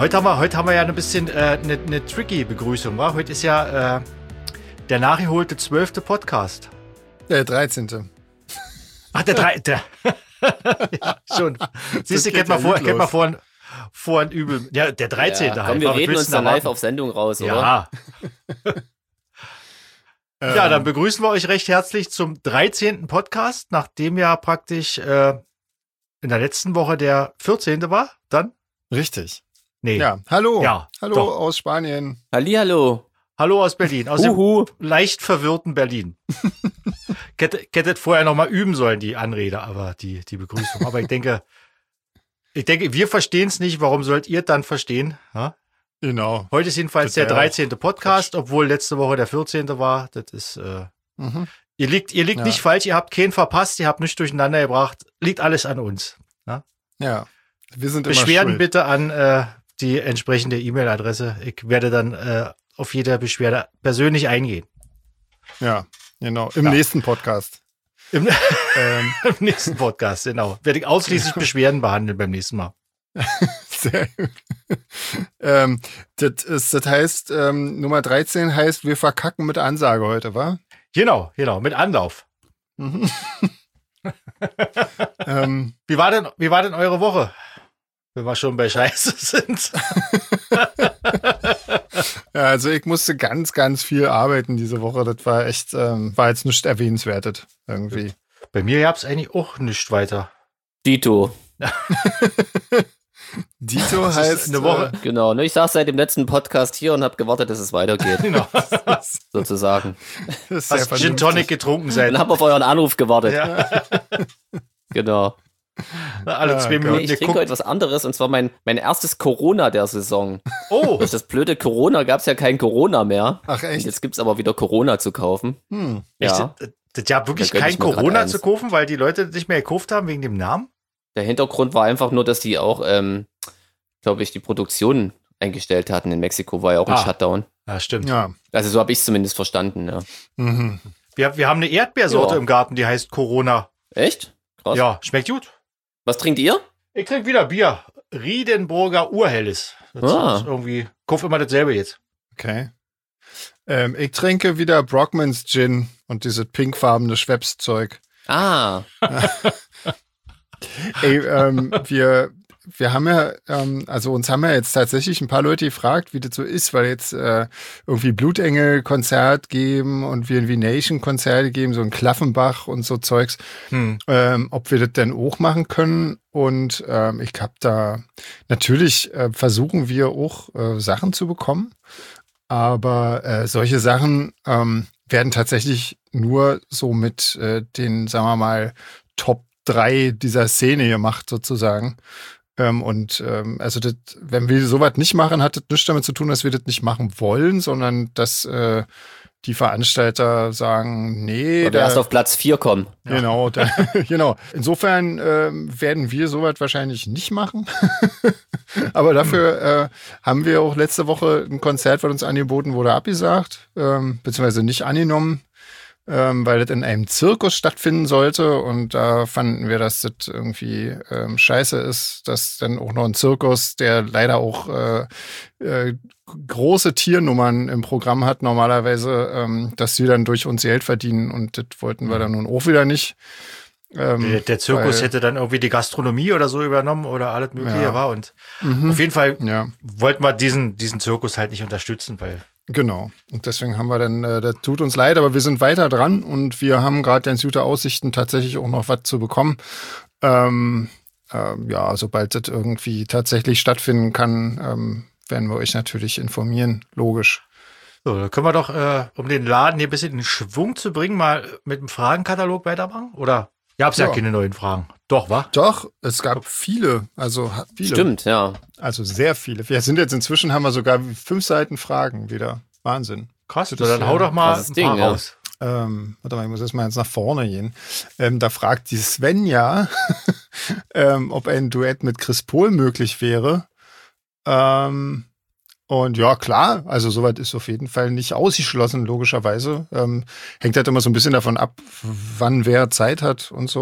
Heute haben wir ja ein bisschen eine tricky Begrüßung, wa? Heute ist ja der nachgeholte 12. Podcast. Der 13. Ach, der 13. Ja, schon. Siehst du, kennt man vorhin übel. Ja, der 13. Ja, halt. komm, wir reden uns dann live auf Sendung raus, oder? Ja. Ja, dann begrüßen wir euch recht herzlich zum 13. Podcast, nachdem ja praktisch in der letzten Woche der 14. war, dann? Richtig. Nee. Ja, hallo. Ja, hallo doch. Aus Spanien. Hallihallo. Hallo aus Berlin, aus dem leicht verwirrten Berlin. Hättet vorher noch mal üben sollen, die Anrede, aber die Begrüßung. Aber ich denke, wir verstehen es nicht. Warum sollt ihr dann verstehen? Ja? Genau. Heute ist jedenfalls der 13. Podcast, obwohl letzte Woche der 14. war. Das ist, ihr liegt nicht falsch, ihr habt keinen verpasst, ihr habt nichts durcheinander gebracht. Liegt alles an uns. Ja, wir sind Beschwerden immer schuld. bitte an die entsprechende E-Mail-Adresse. Ich werde dann auf jede Beschwerde persönlich eingehen. Ja, genau. Im nächsten Podcast. Im nächsten Podcast, genau. Werde ich ausschließlich Beschwerden behandeln beim nächsten Mal. Sehr gut. Das heißt, Nummer 13 heißt, wir verkacken mit Ansage heute, wa? Genau, mit Anlauf. Mhm. Wie war denn eure Woche? Wenn wir schon bei Scheiße sind. Ja, also ich musste ganz, ganz viel arbeiten diese Woche. Das war echt, war jetzt nichts Erwähnenswertes irgendwie. Bei mir gab es eigentlich auch nichts weiter. Dito. Dito heißt eine Woche. Genau, ich saß seit dem letzten Podcast hier und habe gewartet, dass es weitergeht. Genau. Sozusagen. Das ist Hast Gin Tonic getrunken Und seit. habe auf euren Anruf gewartet. Ja. Genau. Alle 2 Minuten Ich trinke heute was anderes und zwar mein erstes Corona der Saison. Oh. Durch das blöde Corona gab es ja kein Corona mehr. Ach echt? Und jetzt gibt es aber wieder Corona zu kaufen. Ja. Das ja wirklich Da gönn kein ich mir grad Corona eins. zu kaufen, weil die Leute nicht mehr gekauft haben wegen dem Namen? Der Hintergrund war einfach nur, dass die auch, glaube ich, die Produktion eingestellt hatten. In Mexiko war ja auch ein Shutdown. Ja, stimmt. Ja. Also so habe ich es zumindest verstanden. Ja. Mhm. Wir haben eine Erdbeersorte Ja. im Garten, die heißt Corona. Echt? Krass. Ja, schmeckt gut. Was trinkt ihr? Ich trinke wieder Bier. Riedenburger Urhelles. Das ist irgendwie, kauf immer dasselbe jetzt. Okay. Ich trinke wieder Brockmans Gin und dieses pinkfarbene Schweppes-Zeug. Ah, Ey, wir haben ja, also uns haben ja jetzt tatsächlich ein paar Leute gefragt, wie das so ist, weil jetzt irgendwie Blutengel-Konzert geben und wir irgendwie Nation-Konzerte geben, so ein Klaffenbach und so Zeugs, ob wir das denn auch machen können. Und ich habe da, natürlich versuchen wir auch Sachen zu bekommen, aber solche Sachen werden tatsächlich nur so mit den, sagen wir mal, Top 3 dieser Szene gemacht sozusagen. Also das, wenn wir sowas nicht machen, hat das nichts damit zu tun, dass wir das nicht machen wollen, sondern dass die Veranstalter sagen, nee. weil wir erst auf Platz 4 kommen. Genau, genau. Insofern werden wir sowas wahrscheinlich nicht machen. Aber dafür haben wir auch letzte Woche ein Konzert, was uns angeboten wurde, abgesagt, beziehungsweise nicht angenommen. Weil das in einem Zirkus stattfinden sollte und da fanden wir, dass das irgendwie scheiße ist, dass dann auch noch ein Zirkus, der leider auch große Tiernummern im Programm hat normalerweise, dass die dann durch uns Geld verdienen und das wollten wir dann nun auch wieder nicht. Der Zirkus hätte dann irgendwie die Gastronomie oder so übernommen oder alles Mögliche war und auf jeden Fall wollten wir diesen Zirkus halt nicht unterstützen, weil genau. Und deswegen haben wir dann, das tut uns leid, aber wir sind weiter dran und wir haben gerade ganz gute Aussichten, tatsächlich auch noch was zu bekommen. Ja, sobald das irgendwie tatsächlich stattfinden kann, werden wir euch natürlich informieren, logisch. So, da können wir doch, um den Laden hier ein bisschen in Schwung zu bringen, mal mit dem Fragenkatalog weitermachen? Oder gab es ja keine neuen Fragen? Doch, wa? Doch, es gab viele, also viele. Stimmt, ja. Also sehr viele. Wir sind jetzt inzwischen, haben wir sogar 5 Seiten Fragen wieder. Wahnsinn. Krass, dann hau doch mal ein paar raus. Warte mal, ich muss erstmal jetzt nach vorne gehen. Da fragt die Svenja, ob ein Duett mit Chris Pohl möglich wäre. Und ja, klar, also soweit ist auf jeden Fall nicht ausgeschlossen, logischerweise. Hängt halt immer so ein bisschen davon ab, wann wer Zeit hat und so.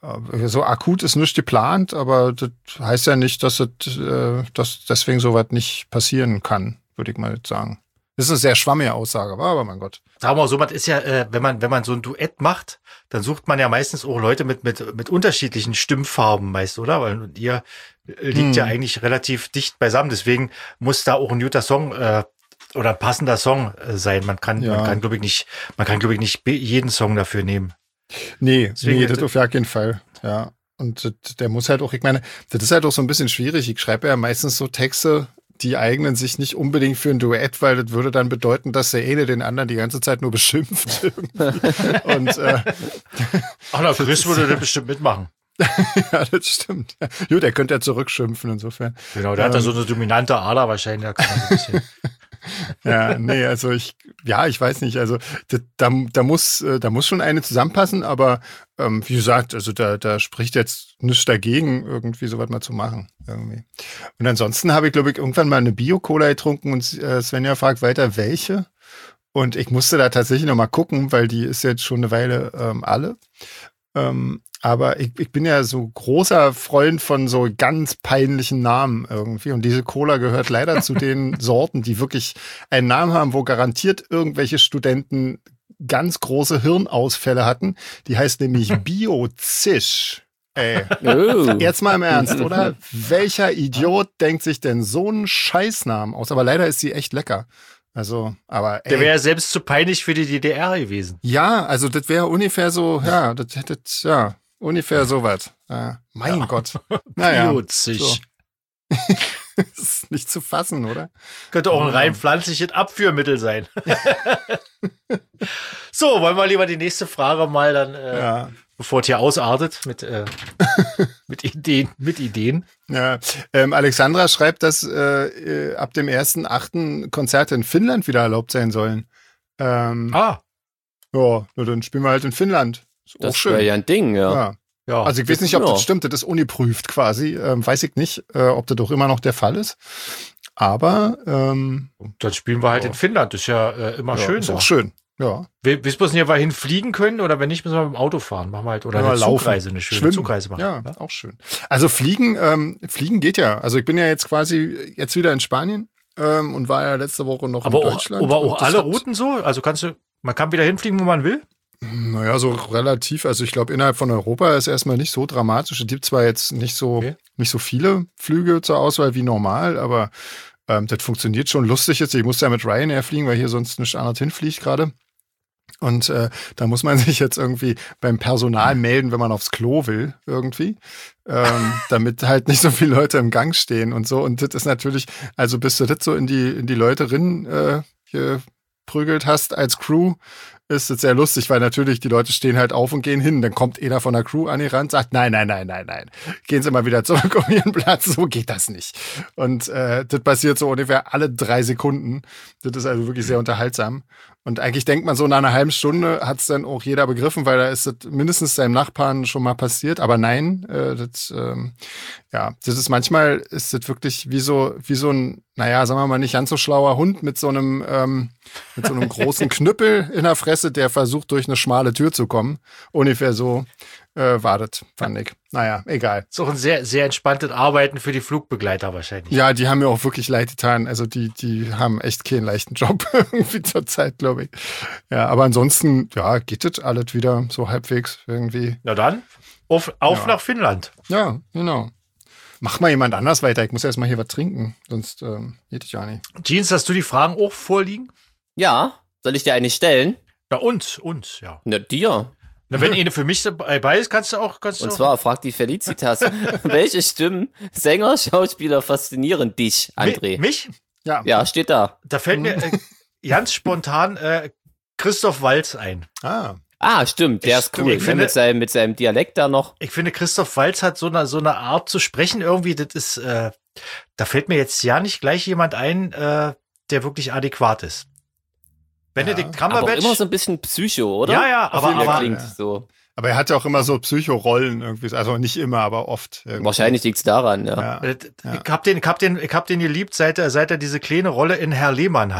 so akut ist nicht geplant, aber das heißt ja nicht, dass deswegen sowas nicht passieren kann, würde ich mal sagen. Das ist eine sehr schwammige Aussage, aber mein Gott. Sagen wir mal so, man ist ja, wenn man so ein Duett macht, dann sucht man ja meistens auch Leute mit unterschiedlichen Stimmfarben meist, oder? Weil ihr liegt ja eigentlich relativ dicht beisammen, deswegen muss da auch ein guter Song oder ein passender Song sein. Man kann glaube ich nicht jeden Song dafür nehmen. Nee, das auf jeden Fall. Ja. Und der muss halt auch, ich meine, das ist halt auch so ein bisschen schwierig. Ich schreibe ja meistens so Texte, die eignen sich nicht unbedingt für ein Duett, weil das würde dann bedeuten, dass der eine den anderen die ganze Zeit nur beschimpft. Und Chris würde das bestimmt mitmachen. Ja, das stimmt. Gut, der könnte ja zurückschimpfen insofern. Genau, der hat da so eine dominante Ader wahrscheinlich. Da kann man so ein bisschen ja, nee, also ich weiß nicht, also da muss schon eine zusammenpassen, aber wie gesagt, also da spricht jetzt nichts dagegen, irgendwie sowas mal zu machen. Irgendwie. Und ansonsten habe ich, glaube ich, irgendwann mal eine Bio-Cola getrunken und Svenja fragt weiter, welche? Und ich musste da tatsächlich noch mal gucken, weil die ist jetzt schon eine Weile alle. Aber ich bin ja so großer Freund von so ganz peinlichen Namen irgendwie. Und diese Cola gehört leider zu den Sorten, die wirklich einen Namen haben, wo garantiert irgendwelche Studenten ganz große Hirnausfälle hatten. Die heißt nämlich Bio-Zisch. Ey, jetzt mal im Ernst, oder? Welcher Idiot denkt sich denn so einen Scheißnamen aus? Aber leider ist sie echt lecker. Also, aber der wäre ja selbst zu peinlich für die DDR gewesen. Ja, also das wäre ungefähr so, ungefähr sowas. Mein Gott. Naja. So. Das ist nicht zu fassen, oder? Könnte auch ein rein pflanzliches Abführmittel sein. So, wollen wir lieber die nächste Frage mal dann, bevor es hier ausartet, mit Ideen. Ja, Alexandra schreibt, dass ab dem 1.8. Konzerte in Finnland wieder erlaubt sein sollen. Ja, nur dann spielen wir halt in Finnland. Ist das wäre ja ein Ding, ja. Also ich weiß nicht, ob das stimmt, das ist ungeprüft quasi. Weiß ich nicht, ob das doch immer noch der Fall ist. Aber dann spielen wir halt in Finnland. Das ist ja immer schön. Ist auch schön. Ja. Bis wir hier hinfliegen können oder wenn nicht, müssen wir mit dem Auto fahren. Machen wir halt oder eine Zugreise, eine schöne Zugreise machen. Ja, auch schön. Also Fliegen geht ja. Also ich bin ja jetzt quasi wieder in Spanien und war ja letzte Woche noch in Deutschland. Aber auch alle Routen so? Also man kann wieder hinfliegen, wo man will? Naja, so relativ. Also ich glaube, innerhalb von Europa ist erstmal nicht so dramatisch. Es gibt zwar jetzt nicht so viele Flüge zur Auswahl wie normal, aber das funktioniert schon. Lustig jetzt. Ich musste ja mit Ryanair fliegen, weil hier sonst nicht anders hinfliegt gerade. Und da muss man sich jetzt irgendwie beim Personal melden, wenn man aufs Klo will, irgendwie. Damit halt nicht so viele Leute im Gang stehen und so. Und das ist natürlich, also bis du das so in die Leute geprügelt hast als Crew, ist es sehr lustig, weil natürlich die Leute stehen halt auf und gehen hin. Dann kommt einer von der Crew an den Rand, sagt, nein. Gehen Sie mal wieder zurück um Ihren Platz. So geht das nicht. Und das passiert so ungefähr alle 3 Sekunden. Das ist also wirklich sehr unterhaltsam. Und eigentlich denkt man so, nach einer halben Stunde hat es dann auch jeder begriffen, weil da ist das mindestens seinem Nachbarn schon mal passiert. Aber nein, das ist manchmal, ist das wirklich wie so ein, naja, sagen wir mal, nicht ganz so schlauer Hund mit so einem großen Knüppel in der Fresse, der versucht, durch eine schmale Tür zu kommen. Ungefähr so war das, fand ich. Naja, egal. Ist auch ein sehr, sehr entspanntes Arbeiten für die Flugbegleiter wahrscheinlich. Ja, die haben mir auch wirklich leid getan. Also die haben echt keinen leichten Job irgendwie zur Zeit, glaube ich. Ja, aber ansonsten, ja, geht das alles wieder so halbwegs irgendwie. Na dann, auf nach Finnland. Ja, genau. Mach mal jemand anders weiter. Ich muss erst mal hier was trinken, sonst geht es ja nicht. Jeans, hast du die Fragen auch vorliegen? Ja, soll ich dir eine stellen? Ja, uns, ja. Na, dir. Na, wenn eine für mich dabei ist, kannst du auch. Und zwar fragt die Felicitas, welche Stimmen, Sänger, Schauspieler faszinieren dich, André? Mich? Ja, steht da. Da fällt mir ganz spontan Christoph Waltz ein. Stimmt, der ist cool. Mit seinem Dialekt da noch. Ich finde, Christoph Waltz hat so eine Art zu sprechen irgendwie, das ist, da fällt mir jetzt ja nicht gleich jemand ein, der wirklich adäquat ist. Benedict Cumberbatch. Aber auch immer so ein bisschen Psycho, oder? Ja, aber klingt so. Aber er hat ja auch immer so Psycho-Rollen irgendwie, also nicht immer, aber oft. Irgendwie. Wahrscheinlich liegt's daran, ja. Ich hab den geliebt, seit er diese kleine Rolle in Herr Lehmann hatte.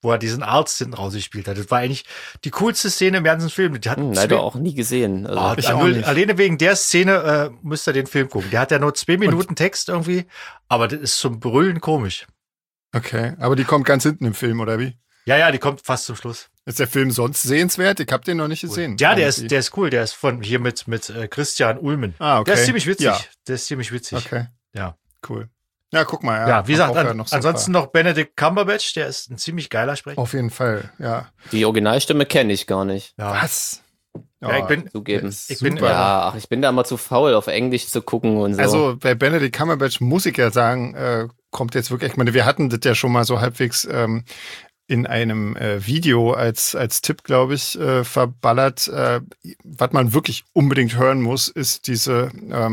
wo er diesen Arzt hinten rausgespielt hat. Das war eigentlich die coolste Szene im ganzen Film. Die hat leider auch nie gesehen. Also alleine wegen der Szene müsst ihr den Film gucken. Der hat ja nur 2 Minuten Text irgendwie, aber das ist zum Brüllen komisch. Okay, aber die kommt ganz hinten im Film, oder wie? Ja, die kommt fast zum Schluss. Ist der Film sonst sehenswert? Ich habe den noch nicht gesehen. Ja, der ist cool. Der ist von hier mit Christian Ulmen. Ah, okay. Der ist ziemlich witzig. Ja. Der ist ziemlich witzig. Okay. Ja. Cool. Ja, guck mal. Ja, wie gesagt, noch ansonsten noch Benedict Cumberbatch. Der ist ein ziemlich geiler Sprecher. Auf jeden Fall, ja. Die Originalstimme kenne ich gar nicht. Ja. Was? Ja, ich bin zugeben. Ich bin da immer zu faul, auf Englisch zu gucken und so. Also bei Benedict Cumberbatch muss ich ja sagen, kommt jetzt wirklich, ich meine, wir hatten das ja schon mal so halbwegs in einem Video als Tipp, glaube ich, verballert. Was man wirklich unbedingt hören muss, ist diese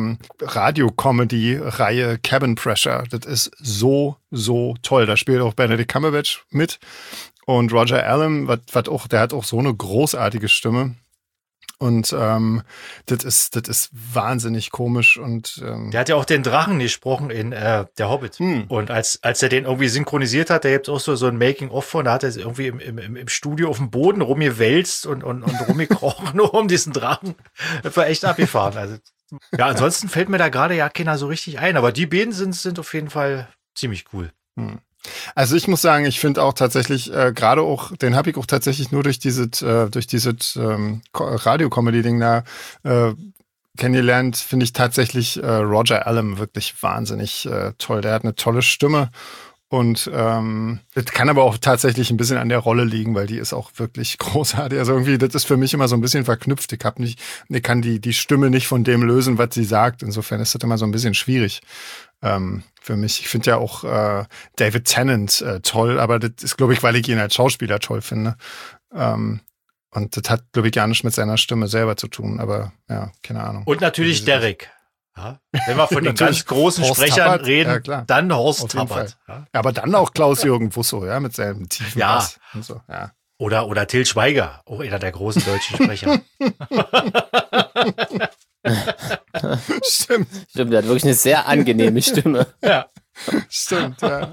Radio-Comedy-Reihe Cabin Pressure. Das ist so toll. Da spielt auch Benedict Cumberbatch mit und Roger Allam, der hat auch so eine großartige Stimme. Und das ist wahnsinnig komisch. Und der hat ja auch den Drachen gesprochen in Der Hobbit. Und als er den irgendwie synchronisiert hat, da gibt es auch so ein Making-of von, da hat er irgendwie im Studio auf dem Boden rumgewälzt und rumgekrochen, nur um diesen Drachen. Das war echt abgefahren. Also, ja, ansonsten fällt mir da gerade ja keiner so richtig ein. Aber die beiden sind auf jeden Fall ziemlich cool. Also ich muss sagen, ich finde auch tatsächlich, gerade auch, den habe ich auch tatsächlich nur durch dieses Radio-Comedy-Ding da kennengelernt, finde ich tatsächlich Roger Allam wirklich wahnsinnig toll. Der hat eine tolle Stimme und das kann aber auch tatsächlich ein bisschen an der Rolle liegen, weil die ist auch wirklich großartig. Also irgendwie, das ist für mich immer so ein bisschen verknüpft. Ich kann die Stimme nicht von dem lösen, was sie sagt. Insofern ist das immer so ein bisschen schwierig. Für mich. Ich finde ja auch David Tennant toll, aber das ist, glaube ich, weil ich ihn als Schauspieler toll finde. Und das hat, glaube ich, gar nicht mit seiner Stimme selber zu tun, aber ja, keine Ahnung. Und natürlich Derek. Ja, wenn wir von den ganz großen Horst Sprechern Tappert, reden, ja, dann Horst Tappert. Ja, aber dann auch Klaus-Jürgen Wusso, ja, mit seinem tiefen Bass und so, ja. Oder Till Schweiger, auch einer der großen deutschen Sprecher. Stimmt, der hat wirklich eine sehr angenehme Stimme. Ja. Stimmt, ja.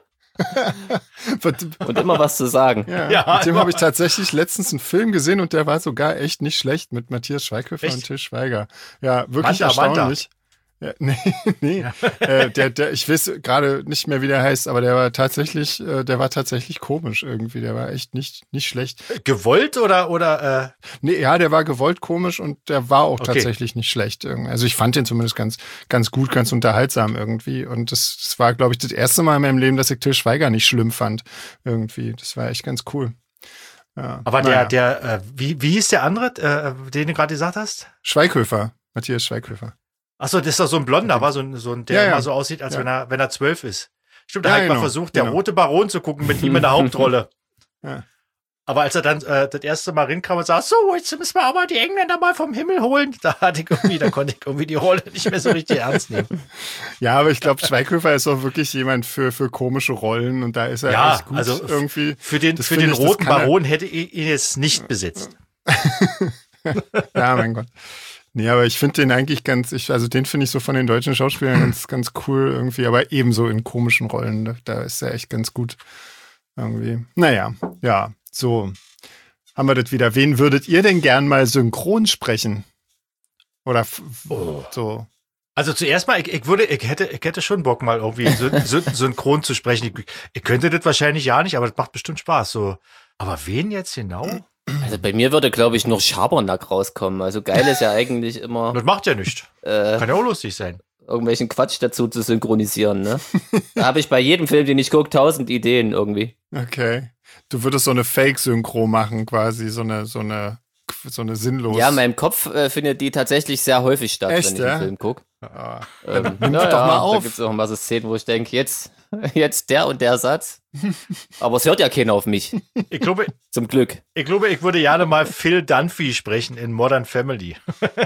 Und immer was zu sagen. Ja, mit dem habe ich tatsächlich letztens einen Film gesehen und der war sogar echt nicht schlecht mit Matthias Schweighöfer und Till Schweiger. Ja, wirklich erstaunlich. Ja, nee. Ja. Ich weiß gerade nicht mehr, wie der heißt, aber der war tatsächlich komisch irgendwie. Der war echt nicht schlecht. Gewollt oder? Nee, ja, der war gewollt komisch und der war auch tatsächlich nicht schlecht. Also ich fand den zumindest ganz gut, ganz unterhaltsam irgendwie. Und das war, glaube ich, das erste Mal in meinem Leben, dass ich Till Schweiger nicht schlimm fand. Irgendwie. Das war echt ganz cool. Ja, aber wie hieß der andere, den du gerade gesagt hast? Schweighöfer, Matthias Schweighöfer. Achso, das ist doch so ein Blonder, war so ein der immer so aussieht, als wenn er 12 ist. Stimmt, da habe ich mal versucht, der Rote Baron zu gucken mit ihm in der Hauptrolle. Ja. Aber als er dann das erste Mal rinkam und sagt, so, jetzt müssen wir aber die Engländer mal vom Himmel holen, da konnte ich irgendwie die Rolle nicht mehr so richtig ernst nehmen. Ja, aber ich glaube, Schweighöfer ist auch wirklich jemand für komische Rollen und da ist er echt gut also irgendwie. Für den Roten Baron hätte ich ihn jetzt nicht besetzt. Ja, mein Gott. Nee, aber ich finde den eigentlich den finde ich so von den deutschen Schauspielern ganz cool irgendwie, aber ebenso in komischen Rollen, da ist er echt ganz gut irgendwie. Naja, ja, so haben wir das wieder. Wen würdet ihr denn gern mal synchron sprechen? Oder so? Also zuerst mal, ich hätte schon Bock mal irgendwie synchron zu sprechen. Ich könnte das wahrscheinlich ja nicht, aber das macht bestimmt Spaß. So. Aber wen jetzt genau? Also bei mir würde, glaube ich, nur Schabernack rauskommen. Also geil ist ja eigentlich immer. Das macht ja nichts. Kann ja auch lustig sein. Irgendwelchen Quatsch dazu zu synchronisieren, ne? Da habe ich bei jedem Film, den ich gucke, 1000 Ideen irgendwie. Okay. Du würdest so eine Fake-Synchro machen, quasi, so eine sinnlose. Ja, in meinem Kopf findet die tatsächlich sehr häufig statt, echt, wenn ich einen Film gucke. Nimm doch mal auf. Da gibt es auch mal so Szenen, wo ich denke, jetzt der und der Satz. Aber es hört ja keiner auf mich. Ich glaube, zum Glück. Ich glaube, ich würde gerne mal Phil Dunphy sprechen in Modern Family.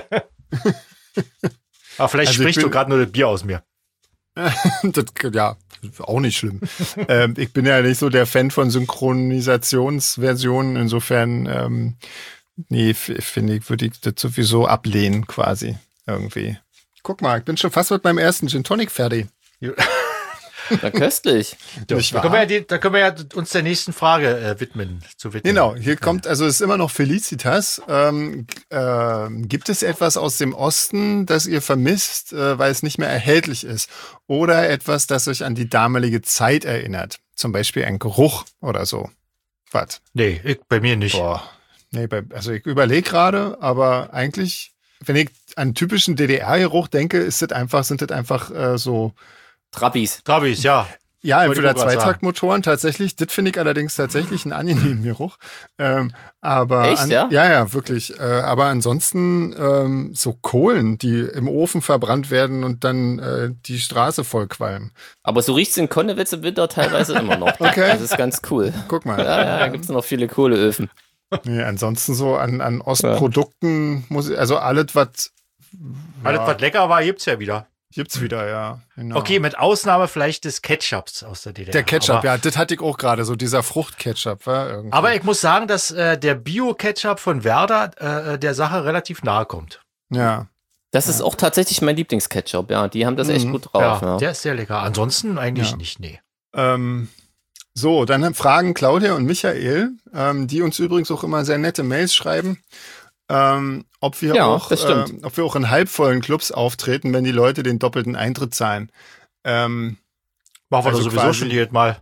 Aber vielleicht sprichst du gerade nur das Bier aus mir. Ja, auch nicht schlimm. Ich bin ja nicht so der Fan von Synchronisationsversionen. Insofern, würde ich das sowieso ablehnen quasi irgendwie. Guck mal, ich bin schon fast mit meinem ersten Gin Tonic fertig. Na, köstlich. Nicht Da wahr? können wir ja uns der nächsten Frage widmen. Genau, hier kommt, also es ist immer noch Felicitas. Gibt es etwas aus dem Osten, das ihr vermisst, weil es nicht mehr erhältlich ist? Oder etwas, das euch an die damalige Zeit erinnert? Zum Beispiel ein Geruch oder so. Was? Nee, bei mir nicht. Boah. Nee, also ich überlege gerade, aber eigentlich, wenn ich an typischen DDR-Geruch denke, sind das einfach so. Trabbis, ja. Ja, Wollte entweder ich auch grad Zweitaktmotoren tatsächlich. Das finde ich allerdings tatsächlich einen angenehmen Geruch. Aber Echt, ja? Ja, wirklich. Aber ansonsten so Kohlen, die im Ofen verbrannt werden und dann die Straße vollqualmen. aber so riecht's in Konnewitz im Winter teilweise immer noch. Okay. Das ist ganz cool. Guck mal. Ja, da gibt's noch viele Kohleöfen. Nee, ansonsten so an Ostprodukten also alles, was Alles, was lecker war, gibt's ja wieder. gibt's wieder, ja. Genau. Okay, mit Ausnahme vielleicht des Ketchups aus der DDR. Der Ketchup, aber, ja, das hatte ich auch gerade, so dieser Fruchtketchup, war irgendwie. Aber ich muss sagen, dass der Bio-Ketchup von Werder der Sache relativ nahe kommt. Ja. Das ist auch tatsächlich mein Lieblingsketchup, ja. Die haben das echt gut drauf. Ja. Der ist sehr lecker. Ansonsten eigentlich nicht, nee. So, dann fragen Claudia und Michael, die uns übrigens auch immer sehr nette Mails schreiben, ob wir auch in halbvollen Clubs auftreten, wenn die Leute den doppelten Eintritt zahlen. Machen wir Also doch sowieso quasi- schon jedes Mal.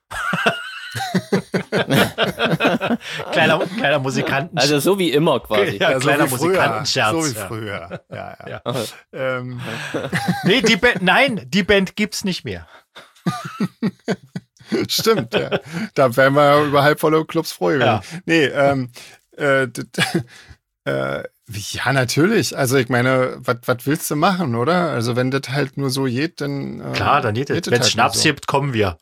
kleiner Musikanten. Also so wie immer quasi. Ja, kleiner so wie früher. Musikantenscherz. So wie ja. früher. Ja. Ja. Nee, Nee, die Band gibt's nicht mehr. stimmt, ja. Da wären wir über halbvolle Clubs froh gewesen. Ja. Nee, ja, natürlich. Also ich meine, was willst du machen, oder? Also wenn das halt nur so geht, dann Klar, dann geht es. geht Wenn es halt Schnaps nur so. gibt, kommen wir.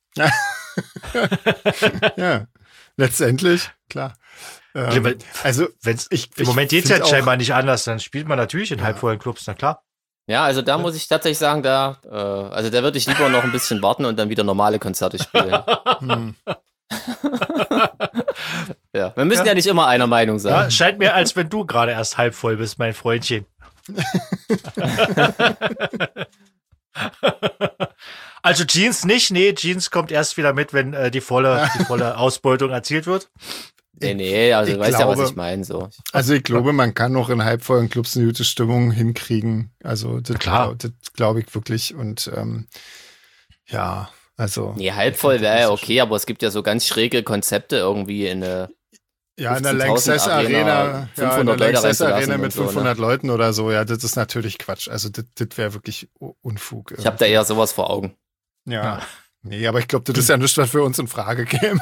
Ja, letztendlich, klar. Also Im Moment geht's find ja auch- scheinbar nicht anders. Dann spielt man natürlich in halbvollen Clubs, na klar. Ja, also da muss ich tatsächlich sagen, da würde ich lieber noch ein bisschen warten und dann wieder normale Konzerte spielen. Hm. Ja, wir müssen ja nicht immer einer Meinung sein. Ja, scheint mir, als wenn du gerade erst halb voll bist, mein Freundchen. Also Jeans nicht, nee, Jeans kommt erst wieder mit, wenn die volle Ausbeutung erzielt wird. Nee, also Ich du weißt ja, was glaube- ich meine. So. Also ich glaube, man kann noch in halbvollen Clubs eine gute Stimmung hinkriegen. Also das Klar. glaube ich wirklich. Und ja, also. Nee, halb voll wäre ja okay, aber es gibt ja so ganz schräge Konzepte irgendwie in eine Ja, in der 15.000 Lanxess Arena, 500 Leute Lanxess reinzulassen Arena und mit so, ne? 500 Leuten oder so, ja, das ist natürlich Quatsch. Also das wäre wirklich Unfug. Ich habe da eher sowas vor Augen. Ja. Nee, aber ich glaube, das ist ja nichts, was für uns in Frage käme.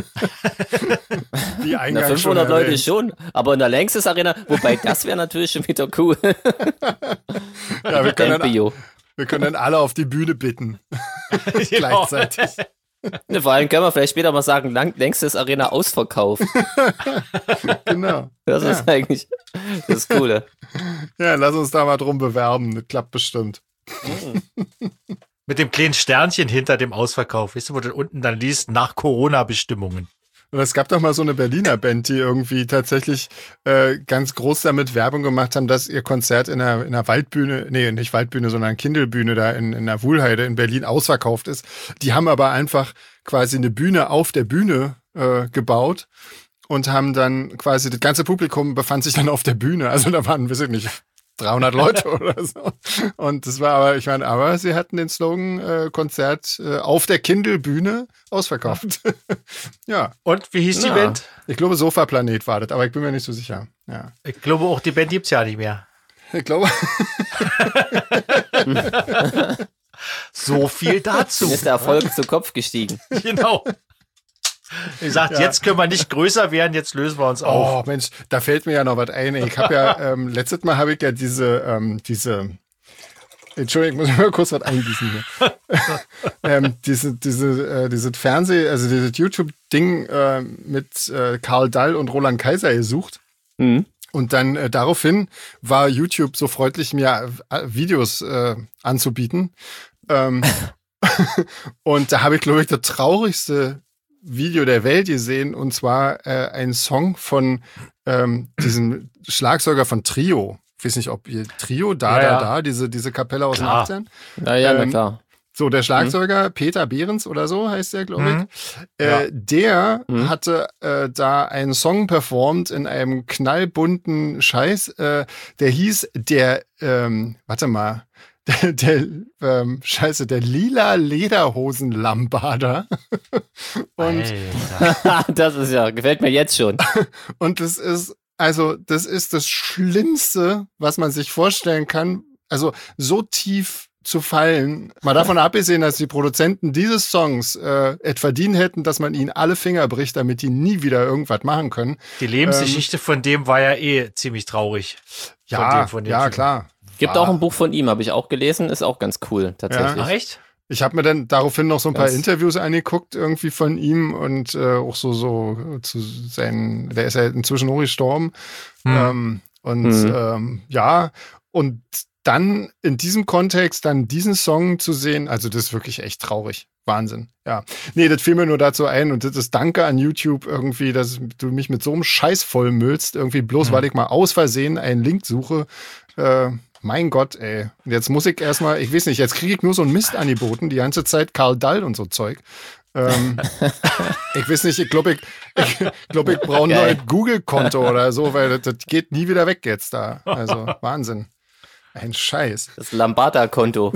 Wie Na, eingangs 500 schon Leute erwähnt. schon, aber in der Lanxess Arena, wobei das wäre natürlich schon wieder cool. Ja, wir können Bio. dann alle auf die Bühne bitten. Genau. Gleichzeitig. Ne, vor allem können wir vielleicht später mal sagen, Lanxess Arena ausverkauft. Genau. Das ist eigentlich das Coole. Ja, lass uns da mal drum bewerben. Das klappt bestimmt. Mit dem kleinen Sternchen hinter dem Ausverkauf. Weißt du, wo du unten dann liest, nach Corona-Bestimmungen. Und es gab doch mal so eine Berliner Band, die irgendwie tatsächlich ganz groß damit Werbung gemacht haben, dass ihr Konzert in einer Waldbühne, nee, nicht Waldbühne, sondern Kindelbühne da in der Wuhlheide in Berlin ausverkauft ist. Die haben aber einfach quasi eine Bühne auf der Bühne gebaut und haben dann quasi, das ganze Publikum befand sich dann auf der Bühne. Also da waren, weiß ich nicht, 300 Leute oder so. Und das war aber sie hatten den Slogan Konzert auf der Kindelbühne ausverkauft. Ja. Und wie hieß die Ja. Band? Ich glaube, Sofa-Planet war das, aber ich bin mir nicht so sicher. Ja. Ich glaube auch, die Band gibt's ja nicht mehr. Ich glaube, So viel dazu. Mir ist der Erfolg zu Kopf gestiegen. Genau. Wie gesagt, jetzt können wir nicht größer werden, jetzt lösen wir uns auf. oh Mensch, da fällt mir ja noch was ein. Ich habe ja, letztes Mal habe ich ja diese, Entschuldigung, ich muss mal kurz was eingießen hier. Diese Fernseh-, also dieses YouTube-Ding mit Karl Dall und Roland Kaiser gesucht. Mhm. Und dann daraufhin war YouTube so freundlich, mir Videos anzubieten. Und da habe ich, glaube ich, das traurigste Video der Welt gesehen. Und zwar ein Song von diesem Schlagzeuger von Trio. Ich weiß nicht, ob ihr Trio, da, diese Kapelle aus den Klar. 18. Na ja, na klar. So, der Schlagzeuger Peter Behrens oder so heißt der, glaube ich. Der hatte da einen Song performt in einem knallbunten Scheiß. Der hieß der lila Lederhosen-Lambader. Und das ist ja, gefällt mir jetzt schon. Und das ist das Schlimmste, was man sich vorstellen kann. Also so tief zu fallen. Mal davon abgesehen, dass die Produzenten dieses Songs es verdient hätten, dass man ihnen alle Finger bricht, damit die nie wieder irgendwas machen können. Die Lebensgeschichte von dem war ja ziemlich traurig. Von dem klar. Gibt auch ein Buch von ihm, habe ich auch gelesen, ist auch ganz cool, tatsächlich. Ja. Ach, echt? Ich habe mir dann daraufhin noch so ein paar Interviews angeguckt, irgendwie von ihm und auch so zu seinen, der ist ja inzwischen auch gestorben. Und dann in diesem Kontext dann diesen Song zu sehen, also das ist wirklich echt traurig. Wahnsinn. Ja. Nee, das fiel mir nur dazu ein und das ist Danke an YouTube irgendwie, dass du mich mit so einem Scheiß vollmüllst, irgendwie bloß, weil ich mal aus Versehen einen Link suche. Mein Gott, ey. Und jetzt muss ich erstmal, ich weiß nicht, jetzt kriege ich nur so einen Mist angeboten, die ganze Zeit Karl Dall und so Zeug. Ich weiß nicht, ich glaube, ich brauche ein neues Google-Konto oder so, weil das geht nie wieder weg jetzt da. Also Wahnsinn. Ein Scheiß. Das Lambada-Konto.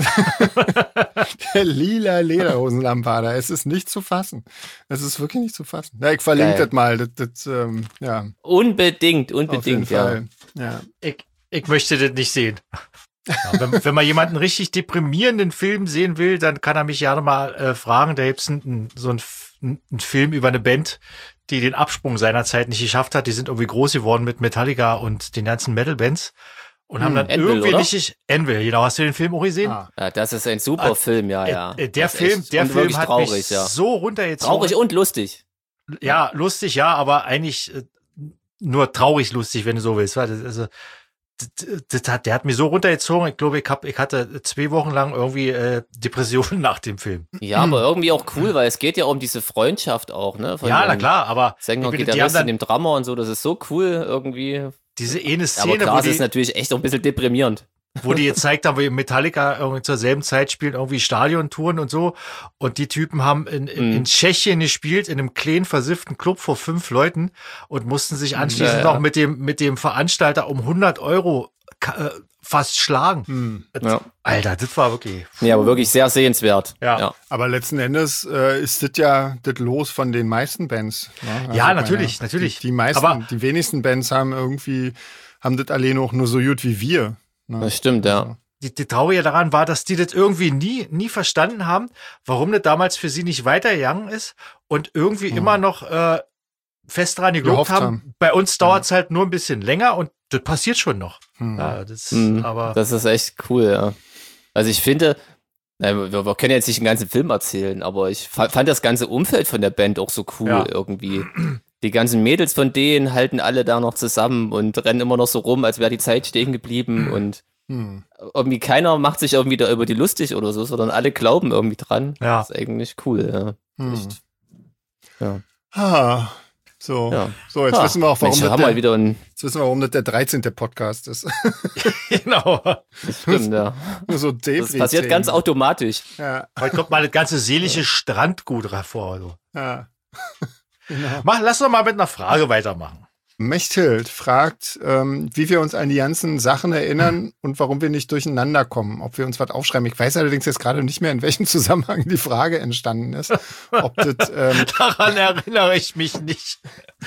Der lila Lederhosen-Lambada. Es ist nicht zu fassen. Es ist wirklich nicht zu fassen. Ja, ich verlinke das mal. Ja. Unbedingt, Auf jeden Fall. Ja. Ich möchte das nicht sehen. Ja, wenn man jemanden richtig deprimierenden Film sehen will, dann kann er mich gerne mal fragen. Da gibt es einen Film über eine Band, die den Absprung seinerzeit nicht geschafft hat. Die sind irgendwie groß geworden mit Metallica und den ganzen Metal-Bands. Und haben dann Anvil, irgendwie oder? nicht Anvil, genau. Hast du den Film auch gesehen? Ja, das ist ein super Film, ja. Der Film hat traurig, mich so runtergezogen. Traurig und lustig. Ja, lustig, ja, aber eigentlich nur traurig lustig, wenn du so willst. Also, der hat mich so runtergezogen. Ich glaube, ich hatte 2 Wochen lang irgendwie Depressionen nach dem Film. Ja, aber irgendwie auch cool, weil es geht ja um diese Freundschaft auch, ne? Von na klar, aber Sänger, Gitarrist und dem Drummer und so, das ist so cool irgendwie. Diese eine Szene, aber klar, das ist natürlich echt auch ein bisschen deprimierend. Wo die gezeigt haben, wie Metallica irgendwie zur selben Zeit spielen, irgendwie Stadiontouren und so. Und die Typen haben in Tschechien gespielt, in einem kleinen, versifften Club vor 5 Leuten und mussten sich anschließend noch mit dem Veranstalter um 100 € fast schlagen. Ja. Alter, das war wirklich... Ja, aber wirklich sehr sehenswert. Ja. Aber letzten Endes ist das ja das Los von den meisten Bands. Ne? Also ja, natürlich. Die wenigsten Bands haben das alleine auch nur so gut wie wir. Ne? Das stimmt, ja. Die Traurige daran war, dass die das irgendwie nie verstanden haben, warum das damals für sie nicht weitergegangen ist und irgendwie immer noch fest dran geglaubt haben. Bei uns dauert es halt nur ein bisschen länger und das passiert schon noch. Ja, aber das ist echt cool, ja. Also ich finde, wir können jetzt nicht den ganzen Film erzählen, aber ich fand das ganze Umfeld von der Band auch so cool irgendwie. Die ganzen Mädels von denen halten alle da noch zusammen und rennen immer noch so rum, als wäre die Zeit stehen geblieben und irgendwie keiner macht sich irgendwie da über die lustig oder so, sondern alle glauben irgendwie dran. Ja. Das ist eigentlich cool, ja. Echt. Ja. So, jetzt wissen wir auch, warum das der 13. Podcast ist. Genau. Das stimmt, ja. Nur so Das passiert ganz automatisch. Ja. Heute kommt mal das ganze seelische Strandgut hervor. Also. Ja. Genau. Lass doch mal mit einer Frage weitermachen. Mechthild fragt, wie wir uns an die ganzen Sachen erinnern und warum wir nicht durcheinander kommen, ob wir uns was aufschreiben. Ich weiß allerdings jetzt gerade nicht mehr, in welchem Zusammenhang die Frage entstanden ist. Ob das, daran erinnere ich mich nicht.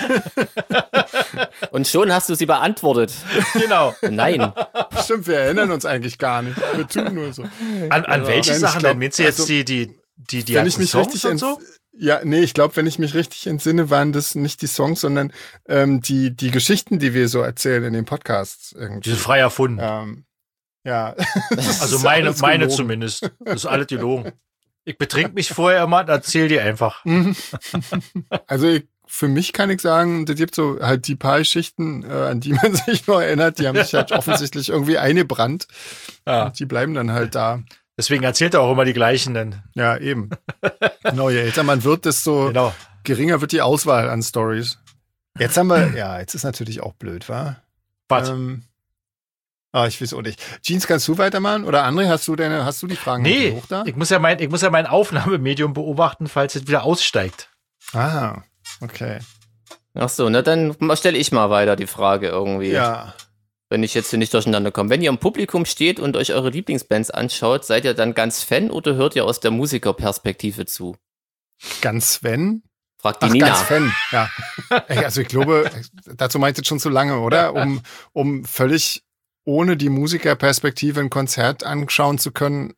Und schon hast du sie beantwortet. Genau. Nein. Stimmt, wir erinnern uns eigentlich gar nicht. Wir tun nur so. An welche Sachen denn? Meinst du jetzt die wenn ich mich Songs richtig und so? Ja, nee, ich glaube, wenn ich mich richtig entsinne, waren das nicht die Songs, sondern die Geschichten, die wir so erzählen in den Podcasts. Irgendwie. Die sind frei erfunden. Ja. Also meine zumindest. Das ist alles gelogen. Ich betrink mich vorher immer und erzähl dir einfach. Also für mich kann ich sagen, das gibt so halt die paar Geschichten, an die man sich noch erinnert, die haben sich halt offensichtlich irgendwie eingebrannt. Ja. Und die bleiben dann halt da. Deswegen erzählt er auch immer die gleichen dann. Ja, eben. Genau, je älter man wird, desto geringer wird die Auswahl an Stories. Jetzt haben wir, jetzt ist natürlich auch blöd, wa? Was? Ich weiß auch nicht. Jeans, kannst du weitermachen? Oder André, hast du die Fragen hoch da? Ich muss ja mein Aufnahmemedium beobachten, falls es wieder aussteigt. Ah, okay. Ach so, na dann stelle ich mal weiter die Frage irgendwie. Ja. Wenn ich jetzt hier nicht durcheinander komme. Wenn ihr im Publikum steht und euch eure Lieblingsbands anschaut, seid ihr dann ganz Fan oder hört ihr aus der Musikerperspektive zu? Ganz Fan? Fragt die Nina. Ganz Fan, ja. Also ich glaube, dazu meint es schon zu lange, oder? Um völlig ohne die Musikerperspektive ein Konzert anschauen zu können.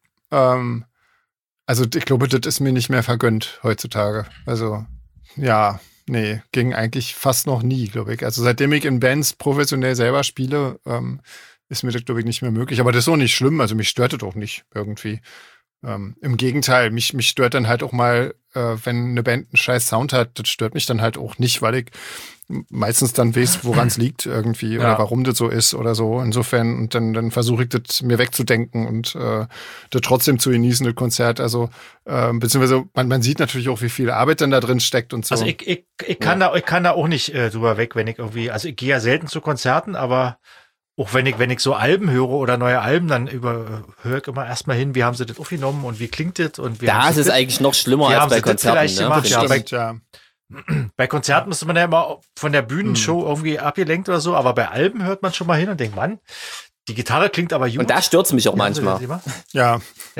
Also ich glaube, das ist mir nicht mehr vergönnt heutzutage. Also ja, nee, ging eigentlich fast noch nie, glaube ich. Also seitdem ich in Bands professionell selber spiele, ist mir das, glaube ich, nicht mehr möglich. Aber das ist auch nicht schlimm. Also mich stört das auch nicht irgendwie. Im Gegenteil, mich stört dann halt auch mal, wenn eine Band einen scheiß Sound hat, das stört mich dann halt auch nicht, weil ich meistens dann weiß, woran es liegt irgendwie oder warum das so ist oder so. Insofern, und dann versuche ich das mir wegzudenken und das trotzdem zu genießen, das Konzert. Also, beziehungsweise man sieht natürlich auch, wie viel Arbeit dann da drin steckt und so. Also ich kann da auch nicht drüber weg, wenn ich irgendwie, also ich gehe ja selten zu Konzerten, aber auch wenn ich so Alben höre oder neue Alben, dann höre ich immer erstmal hin, wie haben sie das aufgenommen und wie klingt das und wie da ist es eigentlich noch schlimmer als bei Konzerten. Ne? Bei Konzerten müsste man ja immer von der Bühnenshow irgendwie abgelenkt oder so, aber bei Alben hört man schon mal hin und denkt, Mann, die Gitarre klingt aber gut. Und da stört's mich auch manchmal. Ja.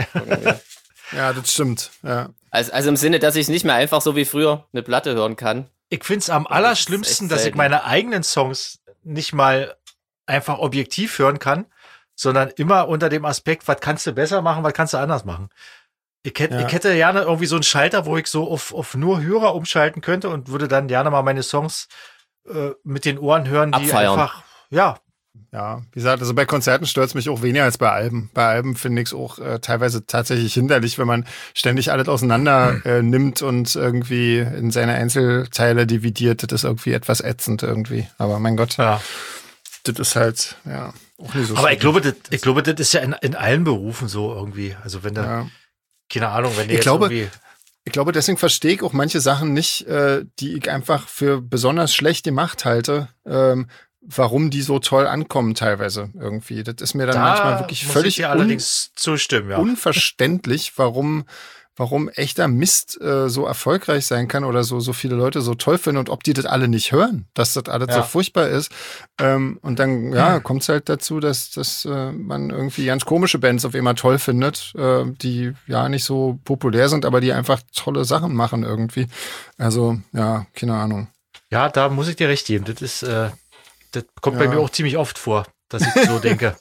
Ja, das stimmt. Ja. Also im Sinne, dass ich nicht mehr einfach so wie früher eine Platte hören kann. Ich finde es am allerschlimmsten, dass ich meine eigenen Songs nicht mal einfach objektiv hören kann, sondern immer unter dem Aspekt, was kannst du besser machen, was kannst du anders machen. Ich hätte gerne irgendwie so einen Schalter, wo ich so auf nur Hörer umschalten könnte und würde dann gerne mal meine Songs mit den Ohren hören, die abfeiern. Einfach, Ja, wie gesagt, also bei Konzerten stört es mich auch weniger als bei Alben. Bei Alben finde ich es auch teilweise tatsächlich hinderlich, wenn man ständig alles auseinander nimmt und irgendwie in seine Einzelteile dividiert. Das ist irgendwie etwas ätzend irgendwie. Aber mein Gott, das ist halt, auch nicht so. Aber ich glaube, das ist ja in allen Berufen so irgendwie. Also wenn da, keine Ahnung, wenn der Ich glaube, deswegen verstehe ich auch manche Sachen nicht, die ich einfach für besonders schlecht gemacht halte, warum die so toll ankommen teilweise irgendwie. Das ist mir dann manchmal wirklich völlig allerdings zustimmen, unverständlich, warum echter Mist so erfolgreich sein kann oder so viele Leute so toll finden und ob die das alle nicht hören, dass das alles so furchtbar ist. Und dann kommt es halt dazu, dass man irgendwie ganz komische Bands auf einmal toll findet, die ja nicht so populär sind, aber die einfach tolle Sachen machen irgendwie. Also, ja, keine Ahnung. Ja, da muss ich dir recht geben. Das kommt bei mir auch ziemlich oft vor, dass ich so denke.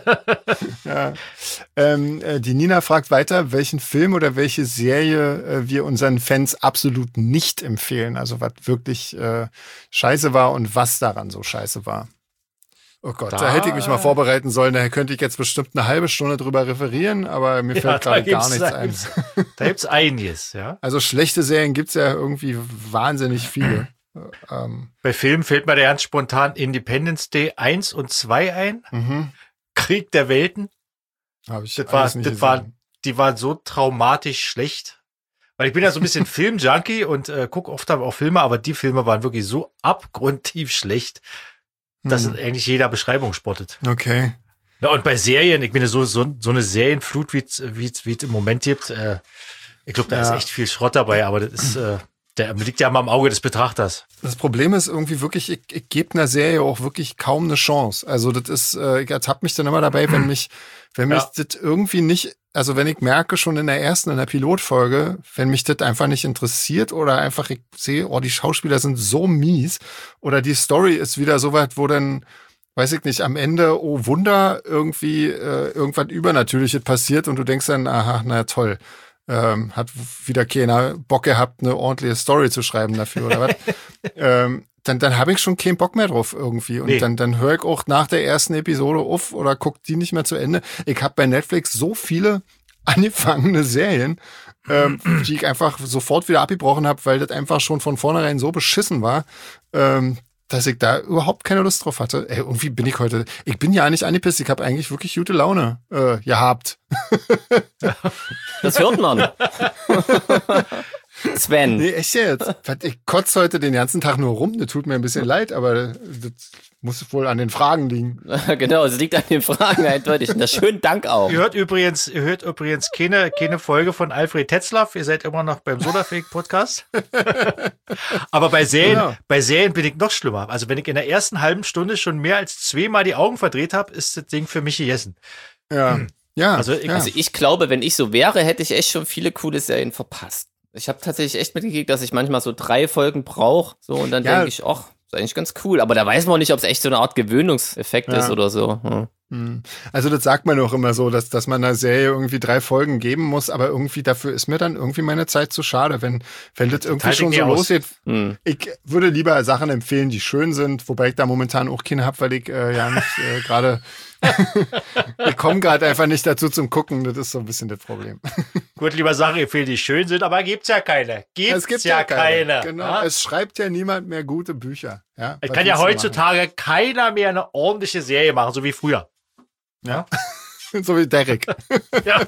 Die Nina fragt weiter, welchen Film oder welche Serie wir unseren Fans absolut nicht empfehlen. Also was wirklich scheiße war und was daran so scheiße war. Oh Gott, da hätte ich mich mal vorbereiten sollen. Da könnte ich jetzt bestimmt eine halbe Stunde drüber referieren, aber mir fällt gerade gar nichts ein. Da gibt's einiges, ja. Also schlechte Serien gibt's ja irgendwie wahnsinnig viele. Bei Filmen fällt mir da ganz spontan Independence Day 1 und 2 ein. Mhm. Krieg der Welten. Die waren so traumatisch schlecht. Weil ich bin ja so ein bisschen Filmjunkie und gucke oft auch Filme, aber die Filme waren wirklich so abgrundtief schlecht, dass eigentlich jeder Beschreibung spottet. Okay. Ja, und bei Serien, ich bin so eine Serienflut, wie es im Moment gibt. Ich glaube, da ist echt viel Schrott dabei, aber das ist der liegt ja mal im Auge des Betrachters. Das Problem ist irgendwie wirklich, ich gebe einer Serie auch wirklich kaum eine Chance. Also das ist, ich ertappe mich dann immer dabei, wenn mich das irgendwie nicht, also wenn ich merke schon in der Pilotfolge, wenn mich das einfach nicht interessiert oder einfach ich sehe, die Schauspieler sind so mies oder die Story ist wieder so weit, wo dann, weiß ich nicht, am Ende, oh Wunder, irgendwie irgendwas Übernatürliches passiert und du denkst dann, aha, na toll. Hat wieder keiner Bock gehabt, eine ordentliche Story zu schreiben dafür oder was. Dann habe ich schon keinen Bock mehr drauf irgendwie. Und dann höre ich auch nach der ersten Episode auf oder gucke die nicht mehr zu Ende. Ich habe bei Netflix so viele angefangene Serien, die ich einfach sofort wieder abgebrochen habe, weil das einfach schon von vornherein so beschissen war, dass ich da überhaupt keine Lust drauf hatte. Ey, irgendwie bin ich heute, ich bin ja nicht angepisst, ich habe eigentlich wirklich gute Laune gehabt. Das hört man. Sven. Nee, echt jetzt. Ich kotze heute den ganzen Tag nur rum. Das tut mir ein bisschen leid, aber das muss wohl an den Fragen liegen. Genau, es liegt an den Fragen eindeutig. Na, schönen Dank auch. Ihr hört übrigens keine Folge von Alfred Tetzlaff. Ihr seid immer noch beim Sodafake-Podcast. Aber bei Serien bin ich noch schlimmer. Also wenn ich in der ersten halben Stunde schon mehr als 2-mal die Augen verdreht habe, ist das Ding für mich gegessen. Ja. Ja. Also ich glaube, wenn ich so wäre, hätte ich echt schon viele coole Serien verpasst. Ich habe tatsächlich echt mitgekriegt, dass ich manchmal so 3 Folgen brauche. So, und dann denke ich, ach, ist eigentlich ganz cool. Aber da weiß man nicht, ob es echt so eine Art Gewöhnungseffekt ist oder so. Ja. Also das sagt man auch immer so, dass man einer Serie irgendwie 3 Folgen geben muss, aber irgendwie dafür ist mir dann irgendwie meine Zeit zu schade, wenn das irgendwie schon so losgeht. Ich würde lieber Sachen empfehlen, die schön sind, wobei ich da momentan auch keine habe, weil ich nicht gerade ich komme gerade einfach nicht dazu zum Gucken, das ist so ein bisschen das Problem. Gut, lieber Sachen empfehlen, die schön sind, aber gibt's ja keine. Es gibt ja keine. Genau, ja? Es schreibt ja niemand mehr gute Bücher. Ja, es kann ja heutzutage keiner mehr eine ordentliche Serie machen, so wie früher. Ja. So wie Derek. Ja.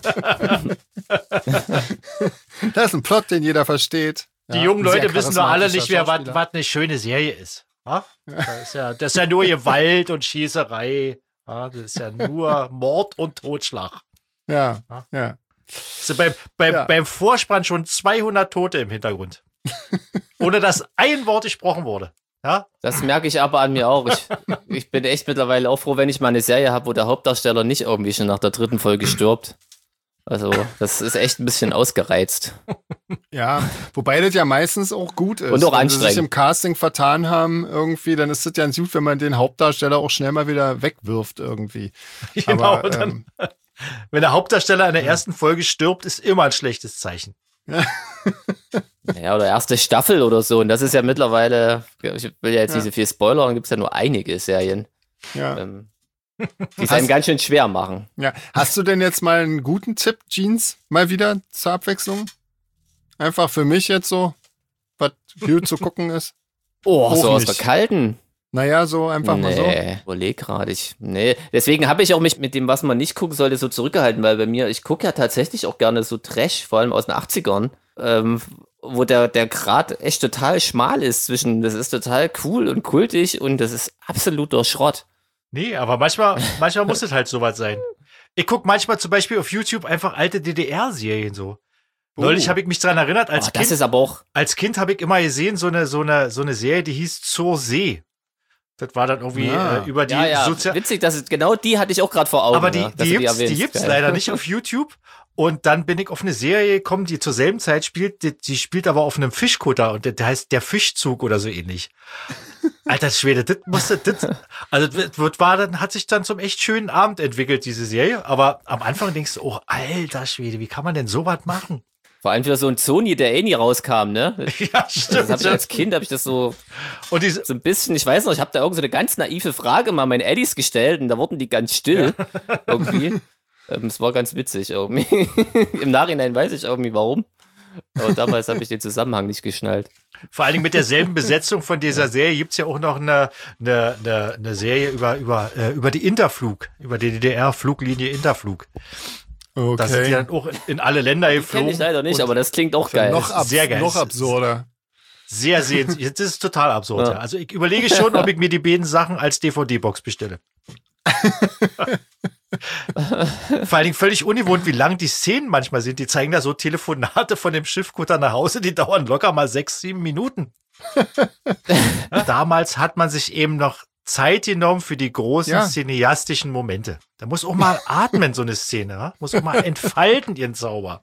Das ist ein Plot, den jeder versteht. Die jungen Leute wissen doch alle nicht mehr, was eine schöne Serie ist. Ja? Das ist ja nur Gewalt und Schießerei. Ja, das ist ja nur Mord und Totschlag. Ja. Also beim Vorspann schon 200 Tote im Hintergrund. Ohne dass ein Wort gesprochen wurde. Ja? Das merke ich aber an mir auch. Ich bin echt mittlerweile auch froh, wenn ich mal eine Serie habe, wo der Hauptdarsteller nicht irgendwie schon nach der 3. Folge stirbt. Also, das ist echt ein bisschen ausgereizt. Ja, wobei das ja meistens auch gut ist. Und auch wenn sie anstrengend. sich im Casting vertan haben irgendwie, dann ist das ja gut, wenn man den Hauptdarsteller auch schnell mal wieder wegwirft irgendwie. Genau, Aber, dann, wenn der Hauptdarsteller in der ersten Folge stirbt, ist immer ein schlechtes Zeichen. Ja, oder erste Staffel oder so. Und das ist ja mittlerweile, ich will ja jetzt nicht so viel spoilern, gibt es ja nur einige Serien. Ja. Die es einem ganz schön schwer machen. Ja. Hast du denn jetzt mal einen guten Tipp, Jeans, mal wieder zur Abwechslung? Einfach für mich jetzt so, was viel zu gucken ist? Oh, so aus nicht. der Kalten. Naja, so einfach mal so. Überleg gerade. Deswegen habe ich auch mich mit dem, was man nicht gucken sollte, so zurückgehalten, weil bei mir, ich gucke ja tatsächlich auch gerne so Trash, vor allem aus den 80ern, wo der Grad echt total schmal ist zwischen, das ist total cool und kultig und das ist absoluter Schrott. Nee, aber manchmal muss es halt sowas sein. Ich gucke manchmal zum Beispiel auf YouTube einfach alte DDR-Serien so. Neulich habe ich mich daran erinnert, als Kind. Das ist aber auch. Als Kind habe ich immer gesehen, so eine Serie, die hieß Zur See. Das war dann irgendwie über die witzig, genau die hatte ich auch gerade vor Augen. Aber die gibt's leider nicht auf YouTube. Und dann bin ich auf eine Serie gekommen, die zur selben Zeit spielt. Die spielt aber auf einem Fischkutter und der heißt Der Fischzug oder so ähnlich. Alter Schwede, hat sich dann zum echt schönen Abend entwickelt, diese Serie. Aber am Anfang denkst du, oh, alter Schwede, wie kann man denn sowas machen? Vor allem für so ein Sony, der nie rauskam, ne? Ja, stimmt. Das als Kind habe ich das so ein bisschen, ich weiß noch, ich habe da irgend so eine ganz naive Frage mal meinen Eddies gestellt und da wurden die ganz still irgendwie. Es war ganz witzig irgendwie. Im Nachhinein weiß ich irgendwie warum. Aber damals habe ich den Zusammenhang nicht geschnallt. Vor allen Dingen mit derselben Besetzung von dieser Serie gibt's ja auch noch eine Serie über die Interflug, über die DDR-Fluglinie Interflug. Okay. Da sind die dann auch in alle Länder geflogen. Kenn ich leider nicht, aber das klingt auch geil. Sehr geil. Noch absurder. Sehr sehenswert. Das ist total absurd. Ja. Also ich überlege schon, ob ich mir die beiden Sachen als DVD-Box bestelle. Vor allen Dingen völlig ungewohnt, wie lang die Szenen manchmal sind. Die zeigen da so Telefonate von dem Schiffkutter nach Hause, die dauern locker mal 6-7 Minuten. Damals hat man sich eben noch Zeit genommen für die großen cineastischen Momente. Da muss auch mal atmen, so eine Szene. Ja? Muss auch mal entfalten, ihren Zauber.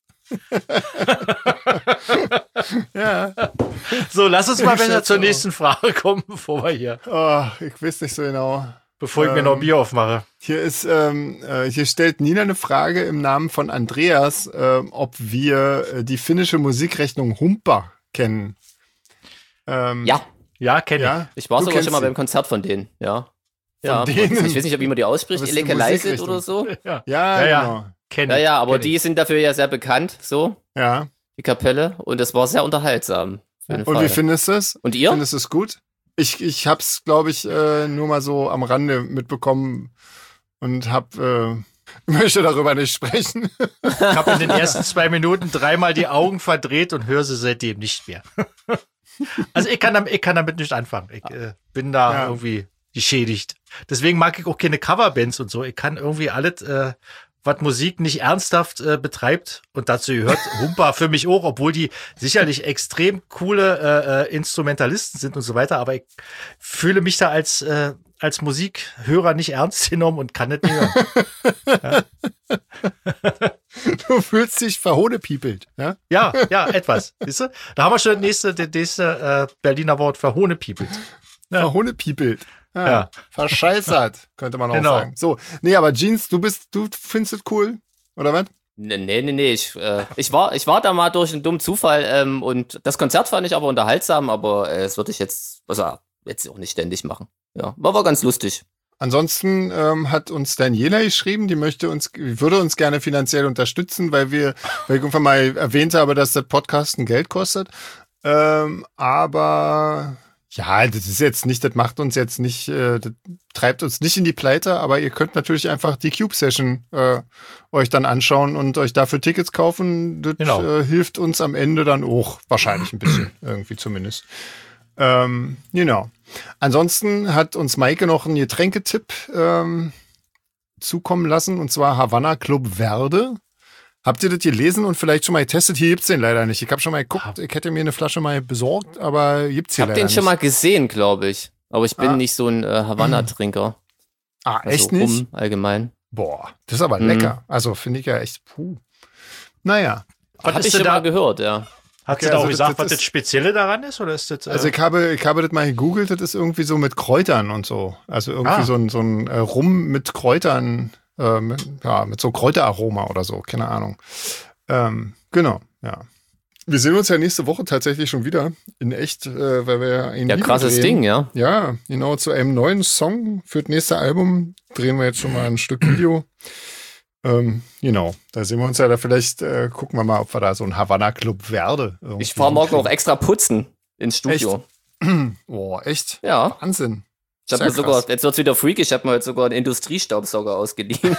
Ja. So, lass uns mal wieder zur nächsten Frage kommen, bevor wir hier. Oh, ich weiß nicht so genau. Bevor ich mir noch Bier aufmache. Hier stellt Nina eine Frage im Namen von Andreas, ob wir die finnische Musikrechnung Humpa kennen. Ja, kenne ich. Ich war sogar schon mal beim Konzert von denen, ja. Von denen? Ich weiß nicht, wie man die ausspricht, Elekeleiset oder so. Ja, genau. Ja, aber die sind dafür ja sehr bekannt, so. Ja. Die Kapelle. Und das war sehr unterhaltsam. Und wie findest du es? Und ihr? Findest du es gut? Ich hab's, glaube ich, nur mal so am Rande mitbekommen und hab möchte darüber nicht sprechen. Ich habe in den ersten 2 Minuten 3-mal die Augen verdreht und höre sie seitdem nicht mehr. Also ich kann damit nicht anfangen. Ich bin da irgendwie geschädigt. Deswegen mag ich auch keine Coverbands und so. Ich kann irgendwie alles, was Musik nicht ernsthaft betreibt, und dazu gehört Humpa für mich auch, obwohl die sicherlich extrem coole Instrumentalisten sind und so weiter, aber ich fühle mich da als Musikhörer nicht ernst genommen und kann nicht hören. Du fühlst dich verhohnepiepelt, ja? Ja, etwas. Siehst du? Da haben wir schon das nächste Berliner Wort, verhohnepiepelt. Ja. Verhohnepiepelt. Ja. Verscheißert, könnte man auch Genau. sagen. So, nee, aber Jeans, du findest es cool, oder was? Nee. Ich war da mal durch einen dummen Zufall und das Konzert fand ich aber unterhaltsam, aber das würde ich jetzt auch nicht ständig machen. Ja, war ganz lustig. Ansonsten hat uns Daniela geschrieben, die würde uns gerne finanziell unterstützen, weil ich irgendwann mal erwähnt habe, dass der Podcasten Geld kostet. Aber ja, das ist jetzt nicht, das macht uns jetzt nicht, das treibt uns nicht in die Pleite, aber ihr könnt natürlich einfach die Cube-Session euch dann anschauen und euch dafür Tickets kaufen. Das hilft uns am Ende dann auch wahrscheinlich ein bisschen, irgendwie zumindest. Genau. Ansonsten hat uns Maike noch einen Getränketipp zukommen lassen, und zwar Havana Club Verde. Habt ihr das gelesen und vielleicht schon mal getestet? Hier gibt's den leider nicht. Ich habe schon mal geguckt, ich hätte mir eine Flasche mal besorgt, aber gibt's hier leider nicht. Ich habe den schon mal gesehen, glaube ich. Aber ich bin nicht so ein Havanna-Trinker. Echt nicht? Rum allgemein. Boah, das ist aber lecker. Also finde ich ja echt, Naja. Habe ich schon mal gehört, ja. Hat sie da auch gesagt, was das Spezielle daran ist? Oder ist das, Also ich habe das mal gegoogelt, das ist irgendwie so mit Kräutern und so. Also irgendwie so ein Rum mit Kräutern, mit so Kräuteraroma oder so, keine Ahnung. Genau, ja. Wir sehen uns ja nächste Woche tatsächlich schon wieder in echt, weil wir ja ein Video krasses drehen. Ding, ja. Ja, genau, zu einem neuen Song für das nächste Album drehen wir jetzt schon mal ein Stück Video. Genau, da sehen wir uns ja da vielleicht, gucken wir mal, ob wir da so ein Havana Club Verde. Ich fahre morgen auch extra putzen ins Studio. Echt? Oh, echt? Ja. Wahnsinn. Ich habe mir sogar, jetzt wird's wieder freaky, ich habe mir heute sogar einen Industriestaubsauger ausgeliehen.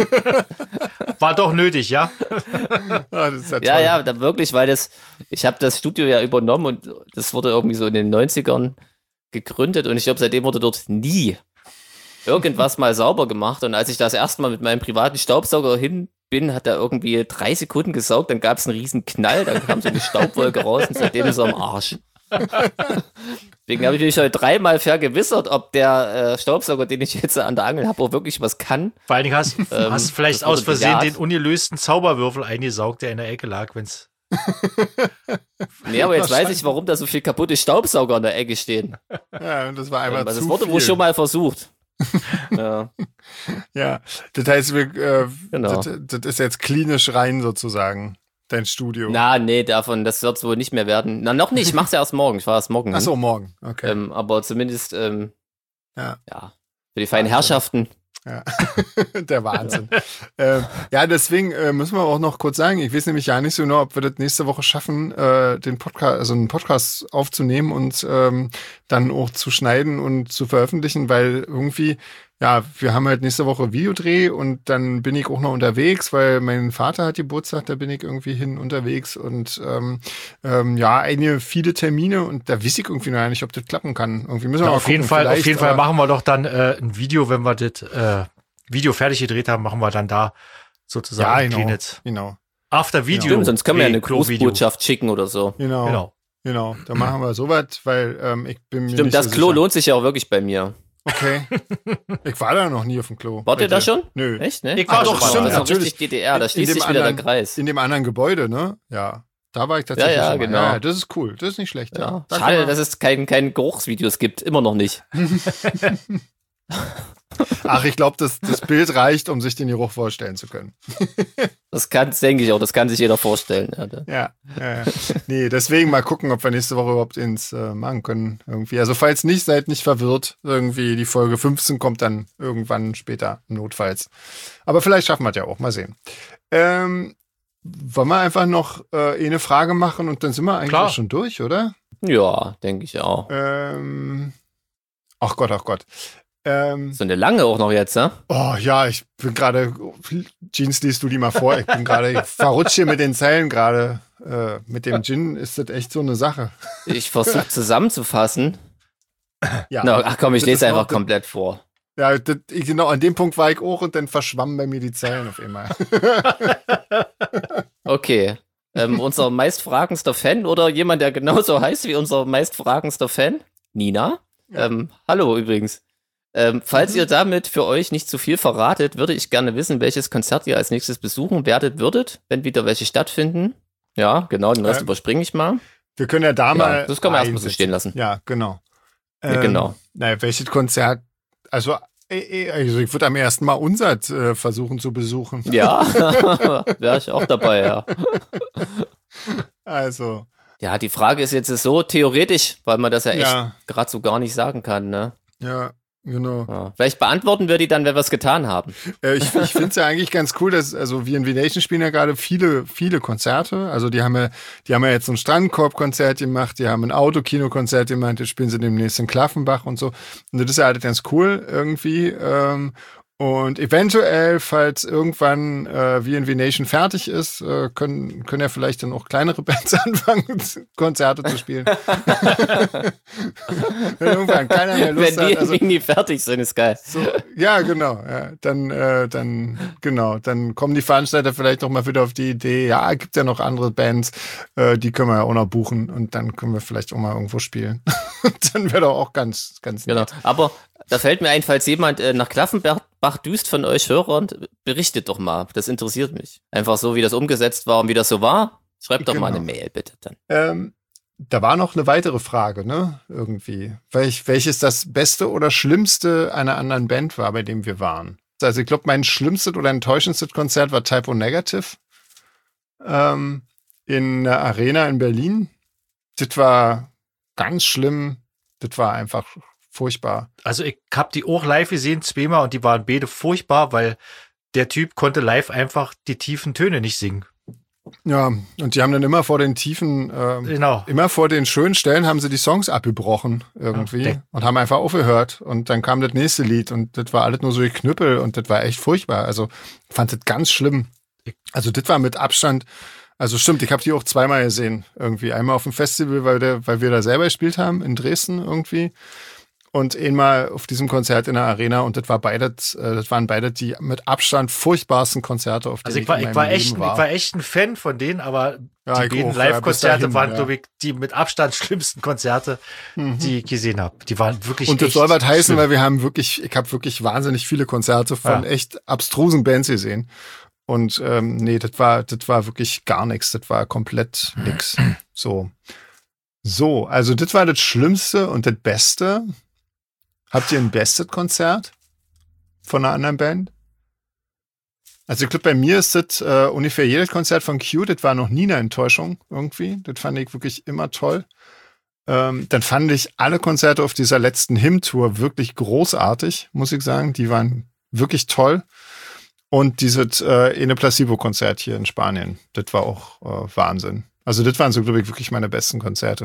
War doch nötig, ja? Das ist ja toll. Ja, da wirklich, weil ich habe das Studio ja übernommen und das wurde irgendwie so in den 90ern gegründet und ich glaube, seitdem wurde dort nie irgendwas mal sauber gemacht. Und als ich das erste Mal mit meinem privaten Staubsauger hin bin, hat er irgendwie 3 Sekunden gesaugt, dann gab es einen riesen Knall, dann kam so eine Staubwolke raus und seitdem ist er am Arsch. Deswegen habe ich mich heute 3-mal vergewissert, ob der Staubsauger, den ich jetzt an der Angel habe, auch wirklich was kann. Vor allen Dingen hast vielleicht aus Versehen den ungelösten Zauberwürfel eingesaugt, der in der Ecke lag, wenn's. Nee, aber jetzt weiß ich, warum da so viele kaputte Staubsauger in der Ecke stehen. Ja, und das war einfach das wurde wohl schon mal versucht. Ja. Ja, das heißt, Genau. das ist jetzt klinisch rein sozusagen, dein Studio. Nee, das wird es wohl nicht mehr werden. Na, noch nicht, ich mach's ja erst morgen. Ich war erst morgen. Ach so, morgen, okay. Aber zumindest, ja, für die feinen Herrschaften. Ja, der Wahnsinn. Ja, deswegen müssen wir auch noch kurz sagen, ich weiß nämlich ja nicht so genau, ob wir das nächste Woche schaffen, einen Podcast aufzunehmen und dann auch zu schneiden und zu veröffentlichen, weil irgendwie, ja, wir haben halt nächste Woche Videodreh und dann bin ich auch noch unterwegs, weil mein Vater hat Geburtstag, da bin ich irgendwie hin unterwegs und viele Termine und da weiß ich irgendwie noch nicht, ob das klappen kann. Irgendwie müssen wir mal Auf jeden gucken, Fall machen wir doch dann ein Video, wenn wir das Video fertig gedreht haben, machen wir dann da sozusagen genau. After Video. Stimmt, sonst können wir ja eine Grußbotschaft schicken oder so. Genau. Da machen wir sowas, weil ich bin mir Stimmt, nicht das so Klo sicher. lohnt sich ja auch wirklich bei mir. Okay. Ich war da noch nie auf dem Klo. Wart ihr da schon? Nö. Echt, ne? Ich war doch schon. schon, Das ist auch natürlich. richtig DDR, da schließt sich wieder der Kreis. In dem anderen Gebäude, ne? Ja. Da war ich tatsächlich Ja, schon mal. genau. Ja, das ist cool. Das ist nicht schlecht. Ja. Da Schade, kann man- dass es kein Geruchsvideos gibt. Immer noch nicht. Ach, ich glaube, das Bild reicht, um sich den Geruch vorstellen zu können. Das denke ich auch, das kann sich jeder vorstellen. Ja. Ja. Nee, deswegen mal gucken, ob wir nächste Woche überhaupt ins machen können. Irgendwie. Also falls nicht, seid nicht verwirrt. Irgendwie die Folge 15 kommt dann irgendwann später, notfalls. Aber vielleicht schaffen wir es ja auch. Mal sehen. Wollen wir einfach noch eine Frage machen und dann sind wir eigentlich Klar. auch schon durch, oder? Ja, denke ich auch. Ach Gott. So eine lange auch noch jetzt, ne? Oh ja, ich bin gerade, Jeans, liest du die mal vor, ich verrutsche hier mit den Zeilen gerade. Mit dem Gin ist das echt so eine Sache. Ich versuche zusammenzufassen. Ja. No, ach komm, ich lese einfach komplett vor. Ja, genau, an dem Punkt war ich auch und dann verschwammen bei mir die Zeilen auf einmal. Okay. Unser meistfragendster Fan oder jemand, der genauso heißt wie unser meistfragendster Fan, Nina. Ja. Hallo übrigens. Falls ihr damit für euch nicht zu viel verratet, würde ich gerne wissen, welches Konzert ihr als nächstes besuchen würdet, wenn wieder welche stattfinden. Ja, genau, den Rest überspringe ich mal. Wir können ja da mal. Das können wir erstmal so stehen lassen. Ja, genau. Genau. Naja, welches Konzert, also ich würde am ersten Mal Unsat versuchen zu besuchen. Ja, wäre ich auch dabei, ja. Also. Ja, die Frage ist jetzt so theoretisch, weil man das ja echt gerade so gar nicht sagen kann, ne? Ja, genau. Ja. Vielleicht beantworten wir die dann, wenn wir es getan haben. Ich finde es ja eigentlich ganz cool, dass, also VNV Nation spielen ja gerade viele Konzerte. Also die haben ja jetzt so ein Strandkorb-Konzert gemacht, die haben ein Autokino-Konzert gemacht, jetzt spielen sie demnächst in Klaffenbach und so. Und das ist ja halt ganz cool irgendwie. Und eventuell, falls irgendwann VNV Nation fertig ist, können ja vielleicht dann auch kleinere Bands anfangen, Konzerte zu spielen. Wenn irgendwann keiner mehr Lust hat. Wenn die nie fertig sind, ist geil. So, ja, genau. Ja, dann kommen die Veranstalter vielleicht noch mal wieder auf die Idee, ja, gibt ja noch andere Bands, die können wir ja auch noch buchen und dann können wir vielleicht auch mal irgendwo spielen. Dann wäre doch auch ganz nett. Genau. Aber da fällt mir ein, falls jemand nach Klaffenbach düst von euch Hörern, berichtet doch mal. Das interessiert mich. Einfach so, wie das umgesetzt war und wie das so war. Schreibt doch mal eine Mail, bitte dann. Da war noch eine weitere Frage, ne? Irgendwie. Welches das beste oder schlimmste einer anderen Band war, bei dem wir waren. Also ich glaube, mein schlimmstes oder enttäuschendstes Konzert war Type O Negative. In der Arena in Berlin. Das war ganz schlimm. Das war einfach furchtbar. Also ich habe die auch live gesehen, zweimal, und die waren beide furchtbar, weil der Typ konnte live einfach die tiefen Töne nicht singen. Ja, und die haben dann immer vor den tiefen, immer vor den schönen Stellen haben sie die Songs abgebrochen irgendwie und haben einfach aufgehört und dann kam das nächste Lied und das war alles nur so Knüppel und das war echt furchtbar. Also ich fand das ganz schlimm. Also das war mit Abstand, also stimmt, ich habe die auch zweimal gesehen irgendwie. Einmal auf dem Festival, weil wir da selber gespielt haben in Dresden irgendwie. Und einmal auf diesem Konzert in der Arena und das waren beide die mit Abstand furchtbarsten Konzerte, auf denen ich war echt ein Fan von denen, aber ja, die beiden Live-Konzerte waren, glaube ich, die mit Abstand schlimmsten Konzerte, die ich gesehen habe. Die waren wirklich und das soll was heißen, weil ich habe wirklich wahnsinnig viele Konzerte von echt abstrusen Bands gesehen. Und nee, das war wirklich gar nichts. Das war komplett nix. So, also das war das Schlimmste und das Beste. Habt ihr ein bestes Konzert von einer anderen Band? Also ich glaube, bei mir ist das ungefähr jedes Konzert von Q, das war noch nie eine Enttäuschung irgendwie. Das fand ich wirklich immer toll. Dann fand ich alle Konzerte auf dieser letzten Hymn-Tour wirklich großartig, muss ich sagen. Die waren wirklich toll. Und dieses Ene Placebo-Konzert hier in Spanien, das war auch Wahnsinn. Also das waren so, glaube ich, wirklich meine besten Konzerte.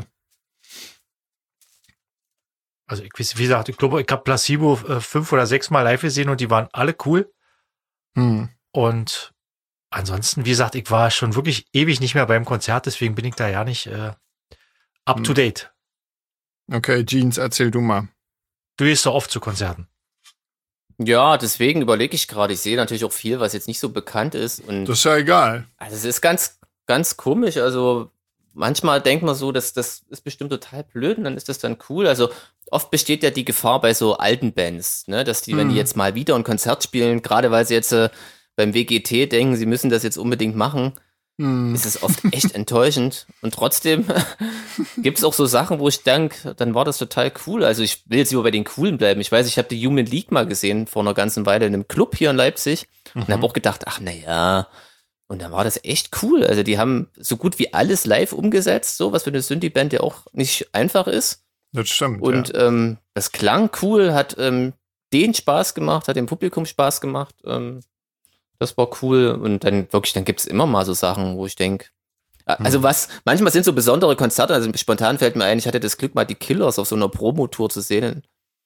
Also ich weiß, wie gesagt, ich glaube, ich habe Placebo 5 oder 6 Mal live gesehen und die waren alle cool. Und ansonsten, wie gesagt, ich war schon wirklich ewig nicht mehr beim Konzert, deswegen bin ich da ja nicht up to date. Okay, Jeans, erzähl du mal. Du gehst so oft zu Konzerten. Ja, deswegen überlege ich gerade. Ich sehe natürlich auch viel, was jetzt nicht so bekannt ist. Und das ist ja egal. Also es ist ganz, ganz komisch. Also manchmal denkt man so, das ist bestimmt total blöd und dann ist das dann cool. Also oft besteht ja die Gefahr bei so alten Bands, ne, dass die, wenn die jetzt mal wieder ein Konzert spielen, gerade weil sie jetzt beim WGT denken, sie müssen das jetzt unbedingt machen, ist es oft echt enttäuschend. Und trotzdem gibt es auch so Sachen, wo ich denke, dann war das total cool. Also ich will jetzt lieber bei den Coolen bleiben. Ich weiß, ich habe die Human League mal gesehen vor einer ganzen Weile in einem Club hier in Leipzig und habe auch gedacht, ach naja, und dann war das echt cool. Also die haben so gut wie alles live umgesetzt, so was für eine Synthie-Band ja auch nicht einfach ist. Das stimmt. Und das klang cool, hat denen Spaß gemacht, hat dem Publikum Spaß gemacht. Das war cool. Und dann wirklich, dann gibt es immer mal so Sachen, wo ich denke, also manchmal sind so besondere Konzerte, also spontan fällt mir ein, ich hatte das Glück, mal die Killers auf so einer Promotour zu sehen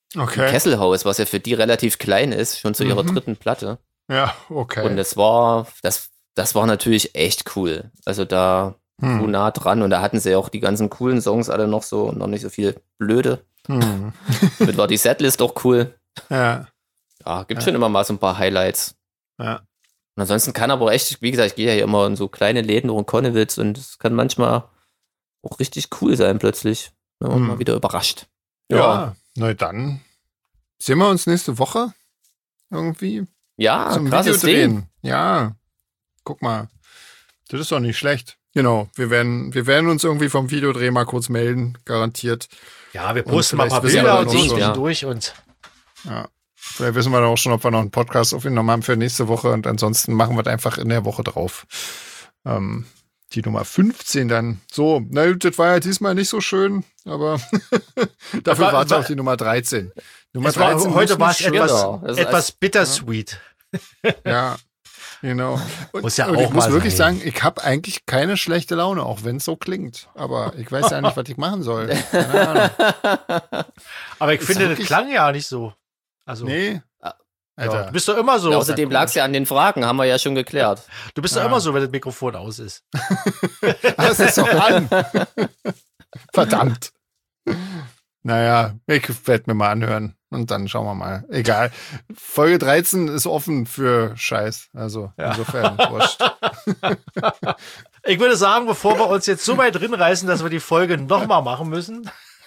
Okay. Kesselhaus, was ja für die relativ klein ist, schon zu ihrer dritten Platte. Ja, okay. Und das war natürlich echt cool. Also da so nah dran und da hatten sie auch die ganzen coolen Songs alle noch so und noch nicht so viel blöde. Damit war die Setlist auch cool. Ja. Ja, gibt schon immer mal so ein paar Highlights. Ja. Und ansonsten kann aber echt, wie gesagt, ich gehe ja hier immer in so kleine Läden in Konnewitz und es kann manchmal auch richtig cool sein plötzlich. Wenn man mal wieder überrascht. Ja, na dann sehen wir uns nächste Woche irgendwie. Ja, zum krasses Video drehen. Ding. Ja, guck mal. Das ist doch nicht schlecht. Genau, wir werden uns irgendwie vom Videodreh mal kurz melden, garantiert. Ja, wir posten mal ein paar vielleicht wissen Bilder wir und noch so so. zwischendurch und Ja. Vielleicht wissen wir dann auch schon, ob wir noch einen Podcast aufgenommen haben für nächste Woche und ansonsten machen wir es einfach in der Woche drauf. Die Nummer 15 dann. So, na gut, das war ja diesmal nicht so schön, aber dafür war es auch die Nummer 13. Nummer heute war es schöner. etwas bittersweet. Ja, genau. Und, Muss ja und auch ich muss mal wirklich sein. sagen, ich habe eigentlich keine schlechte Laune, auch wenn es so klingt. Aber ich weiß ja nicht, was ich machen soll. Keine Ahnung. Aber ich Ist finde, das wirklich- klang ja nicht so. Also, Nee. ja, Alter. du bist doch immer so. Ja, außerdem lag es ja an den Fragen, haben wir ja schon geklärt. Du bist doch immer so, wenn das Mikrofon aus ist. Das ist doch an. Verdammt. Naja, ich werde mir mal anhören und dann schauen wir mal. Egal. Folge 13 ist offen für Scheiß. Also insofern wurscht. Ich würde sagen, bevor wir uns jetzt so weit drin reißen, dass wir die Folge nochmal machen müssen,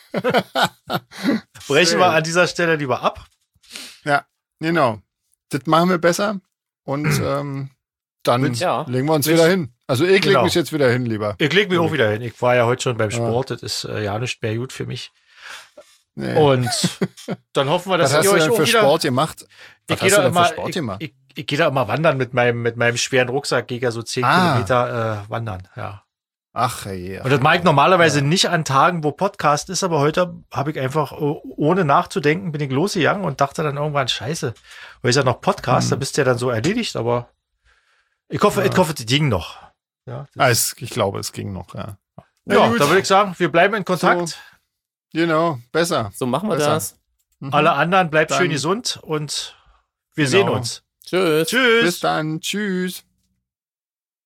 brechen wir an dieser Stelle lieber ab. Ja, genau. Das machen wir besser und dann Ja. legen wir uns wieder hin. Also ich Genau. leg mich jetzt wieder hin, lieber. Ich leg mich auch wieder hin. Ich war ja heute schon beim Sport. Das ist ja nicht mehr gut für mich. Nee. Und dann hoffen wir, dass Was hast ihr du euch denn auch für wieder... Sport gemacht? Was Ich hast du denn für immer, Sport gemacht? ich gehe da immer wandern mit meinem schweren Rucksack. Gehe ja so 10 Kilometer wandern. Ja. Ach je. Und das mache ich normalerweise nicht an Tagen, wo Podcast ist, aber heute habe ich einfach, ohne nachzudenken, bin ich losgegangen und dachte dann irgendwann, scheiße, weil ist ja noch Podcast, da bist du ja dann so erledigt, aber ich hoffe, das ging noch. Ja, Ich glaube, es ging noch, ja. ja gut. da würde ich sagen, wir bleiben in Kontakt. So. Genau, besser. So machen wir Besser. das. Alle anderen bleibt Dann- schön gesund und wir Genau. sehen uns. Tschüss. Tschüss. Bis dann. Tschüss.